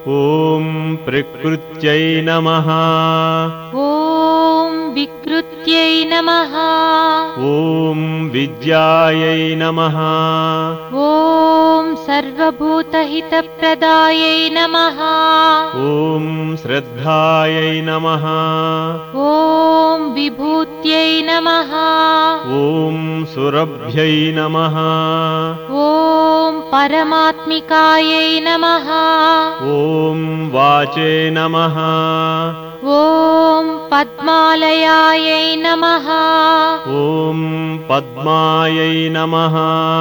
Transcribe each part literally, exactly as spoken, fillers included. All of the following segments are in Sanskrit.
ॐ प्रकृत्यै नमः। ॐ विकृत्यै नमः। ॐ विद्यायै नमः। ॐ सर्वभूतहितप्रदायै नमः। ॐ श्रद्धायै नमः। ॐ विभूत्यै नमः। ॐ सुरभ्यै नमः। ॐ परमात्मिकायै नमः। ॐ वाचे नमः। ॐ पद्मालयायै नमः। ॐ पद्मायै नमः।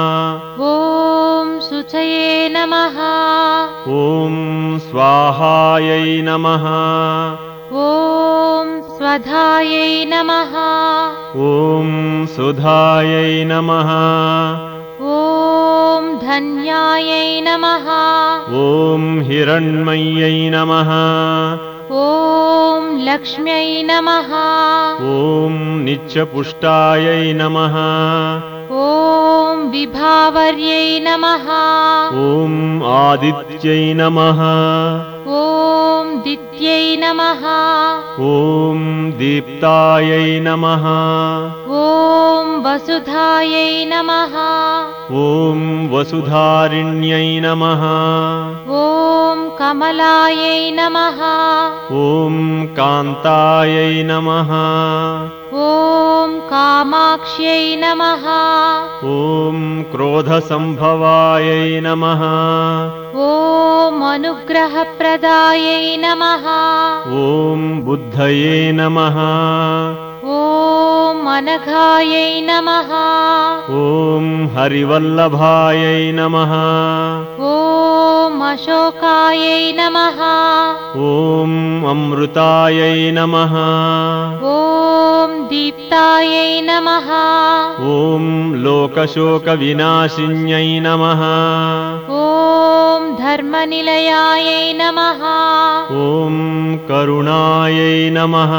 ॐ शुचये नमः। ॐ स्वाहायै नमः। ॐ स्वधायै नमः। ॐ सुधायै नमः। ॐ धन्यायै नमः। ॐ हिरण्मय्यै नमः। ॐ लक्ष्म्यै नमः। ॐ नित्यपुष्टायै नमः। ॐ विभावर्यै नमः। ॐ आदित्यै नमः। ॐ दित्यै नमः। ॐ दीप्तायै नमः। ॐ वसुधायै नमः। ॐ वसुधारिण्यै नमः। ॐ कमलायै नमः। ॐ कान्तायै नमः। ॐ कामाक्ष्यै नमः। ॐ क्रोधसम्भवायै नमः। ॐ अनुग्रहप्रदायै नमः। ॐ बुद्धये नमः। ॐ अनघायै नमः। ॐ हरिवल्लभायै नमः। ॐ अशोकायै नमः। ॐ अमृतायै नमः। ॐ दीप्तायै नमः। ॐ लोकशोकविनाशिन्यै नमः। ॐ धर्मनिलयायै नमः। ॐ करुणायै नमः।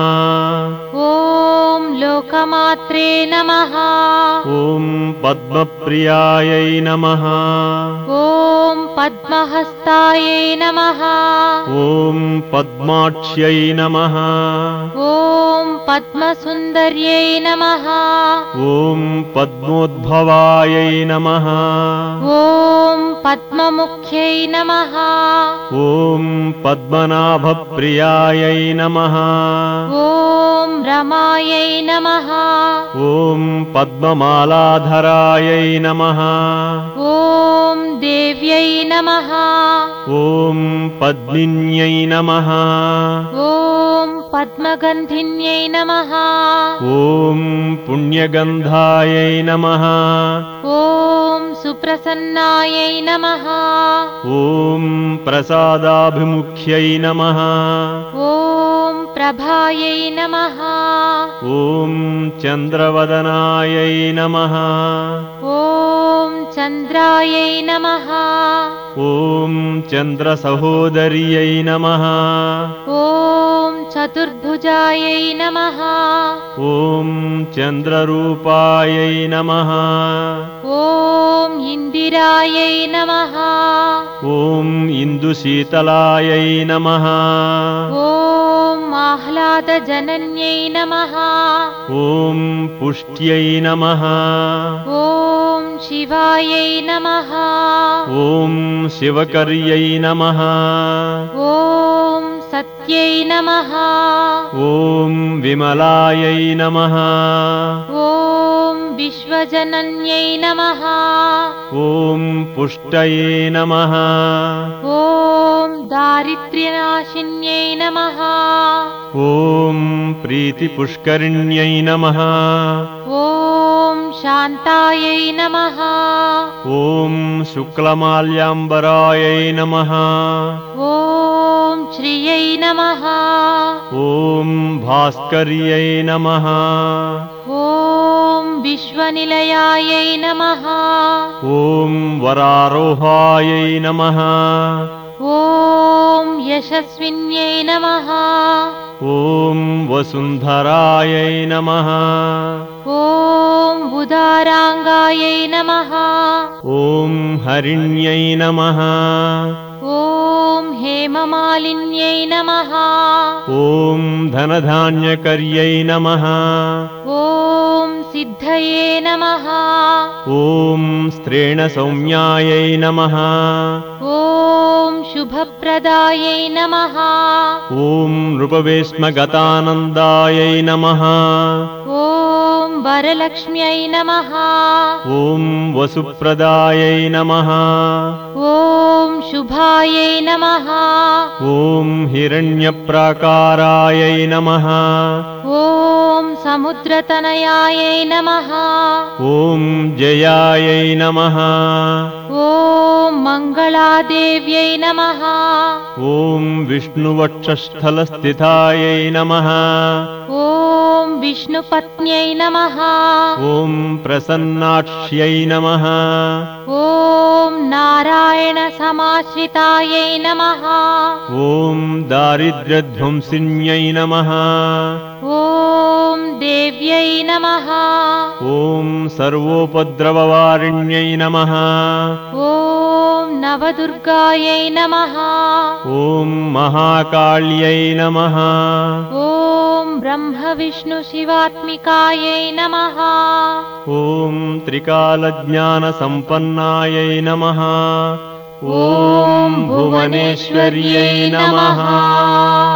ॐ लोकमात्रे नमः। ॐ पद्मप्रियायै नमः। ॐ पद्महस्तायै नमः। ॐ पद्माक्ष्यै नमः। ॐ पद्मसुन्दर्यै नमः। ॐ पद्मोद्भवायै नमः। ॐ पद्ममुख्यै नमः। ॐ पद्मनाभप्रियायै नमः। ॐ रमायै नमः। ॐ पद्ममालाधरायै नमः। ॐ देव्यै नमः। ॐ पद्मिन्यै नमः। ॐ पद्मगन्धिन्यै नमः। ॐ पुण्यगन्धायै नमः। ॐ सुप्रसन्नायै नमः। ॐ प्रसादाभिमुख्यै नमः। ॐ प्रभायै नमः। ॐ चन्द्रवदनायै नमः। ॐ चन्द्रायै नमः। ॐ चन्द्रसहोदर्यै नमः। ॐ चतुर्भुजायै नमः। ॐ चन्द्ररूपायै नमः। ॐ इन्दिरायै नमः। ॐ इन्दुशीतलायै नमः। ॐ आह्लादजनन्यै नमः। ॐ पुष्ट्यै नमः। ॐ शिवायै नमः। ॐ शिवकर्यै नमः। ॐ सत्यै नमः। ॐ विमलायै नमः। ॐ विश्वजनन्यै नमः। ॐ पुष्टये नमः। ॐ दारिद्र्यनाशिन्यै नमः। ॐ प्रीतिपुष्करिण्यै नमः। ॐ शान्तायै नमः। ॐ शुक्लमाल्याम्बरायै नमः। ॐ श्रियै नमः। ॐ भास्कर्यै नमः। ॐ विश्वनिलयायै नमः। ॐ वरारोहायै नमः। ॐ यशस्विन्यै नमः। ॐ वसुन्धरायै नमः। ॐ उदाराङ्गायै नमः। ॐ हरिण्यै नमः। ॐ हेम हेममालिन्यै नमः। ॐ धनधान्यकर्यै नमः। ॐ सिद्धये नमः। ॐ स्त्रेणसौम्यायै नमः। ॐ शुभप्रदायै नमः। ॐ नृपवेश्मगतानन्दायै नमः। ॐ वरलक्ष्म्यै नमः। ॐ वसुप्रदायै नमः। ॐ शुभायै नमः। ॐ हिरण्यप्राकारायै नमः। ॐ समुद्रतनयायै नमः। ॐ जयायै नमः। ॐ मङ्गलादेव्यै नमः। ॐ विष्णुवक्षस्थलस्थितायै नमः। ॐ विष्णुपत्न्यै नमः। ॐ प्रसन्नाक्ष्यै नमः। ॐ नारायणसमाश्रितायै नमः। ॐ दारिद्र्यध्वंसिन्यै नमः। ॐ देव्यै नमः। ॐ सर्वोपद्रववारिण्यै नमः। ॐ नवदुर्गायै नमः। ॐ महाकाल्यै नमः। ॐ ब्रह्मविष्णुशिवात्मिकायै नमः। ॐ त्रिकालज्ञानसम्पन्नायै नमः। ॐ भुवनेश्वर्यै नमः।